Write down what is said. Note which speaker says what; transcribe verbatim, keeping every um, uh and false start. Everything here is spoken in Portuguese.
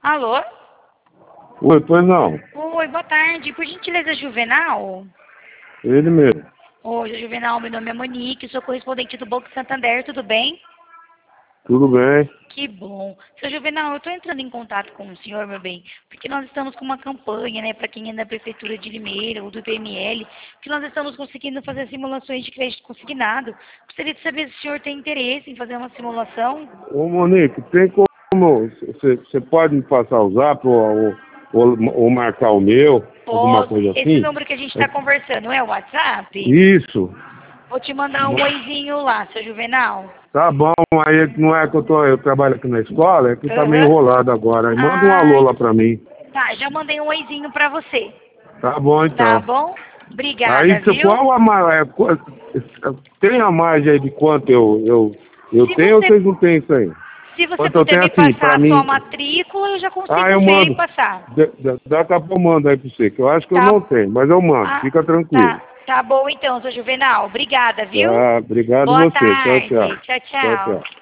Speaker 1: Alô?
Speaker 2: Oi, pois não.
Speaker 1: Oi, boa tarde. Por gentileza, Juvenal?
Speaker 2: Ele mesmo.
Speaker 1: Oi, Juvenal, meu nome é Monique, sou correspondente do Banco Santander, tudo bem?
Speaker 2: Tudo bem?
Speaker 1: Que bom. Seu Juvenal, eu estou entrando em contato com o senhor, meu bem, porque nós estamos com uma campanha, né, para quem é da Prefeitura de Limeira ou do I P M L, que nós estamos conseguindo fazer simulações de crédito consignado. Gostaria de saber se o senhor tem interesse em fazer uma simulação.
Speaker 2: Ô, Monique, tem como... Você pode me passar o zap ou, ou, ou marcar o meu? Alguma
Speaker 1: Posso.
Speaker 2: coisa
Speaker 1: Esse
Speaker 2: assim?
Speaker 1: número que a gente está conversando é o WhatsApp?
Speaker 2: Isso.
Speaker 1: Vou te mandar um oizinho lá, seu Juvenal.
Speaker 2: Tá bom, aí não é que eu tô... Eu trabalho aqui na escola, é que tá meio
Speaker 1: Aham.
Speaker 2: enrolado agora. Aí manda um alô
Speaker 1: Ai,
Speaker 2: lá pra mim.
Speaker 1: tá, já mandei um oizinho pra você.
Speaker 2: Tá bom,
Speaker 1: Tá
Speaker 2: então.
Speaker 1: bom?
Speaker 2: Aí,
Speaker 1: Obrigada,
Speaker 2: se
Speaker 1: viu?
Speaker 2: qual a mais... Tem a margem aí de quanto eu, eu, eu
Speaker 1: Se
Speaker 2: tenho ou
Speaker 1: você,
Speaker 2: vocês não têm isso aí?
Speaker 1: se você
Speaker 2: Quanto eu
Speaker 1: puder
Speaker 2: tenho
Speaker 1: me
Speaker 2: assim,
Speaker 1: passar
Speaker 2: pra
Speaker 1: a sua
Speaker 2: mim...
Speaker 1: matrícula, eu já
Speaker 2: Ah,
Speaker 1: consigo
Speaker 2: eu
Speaker 1: ver e
Speaker 2: mando.
Speaker 1: passar.
Speaker 2: D- d- Daqui a pouco eu mando aí pra você, que eu acho que eu
Speaker 1: Tá,
Speaker 2: não tenho, mas eu mando,
Speaker 1: ah,
Speaker 2: fica tranquilo.
Speaker 1: tá, tá bom então, seu Juvenal. Obrigada, viu?
Speaker 2: Tá, obrigado
Speaker 1: Boa
Speaker 2: você. Tchau, tchau.
Speaker 1: tarde. Tchau,
Speaker 2: Tchau,
Speaker 1: tchau.
Speaker 2: tchau.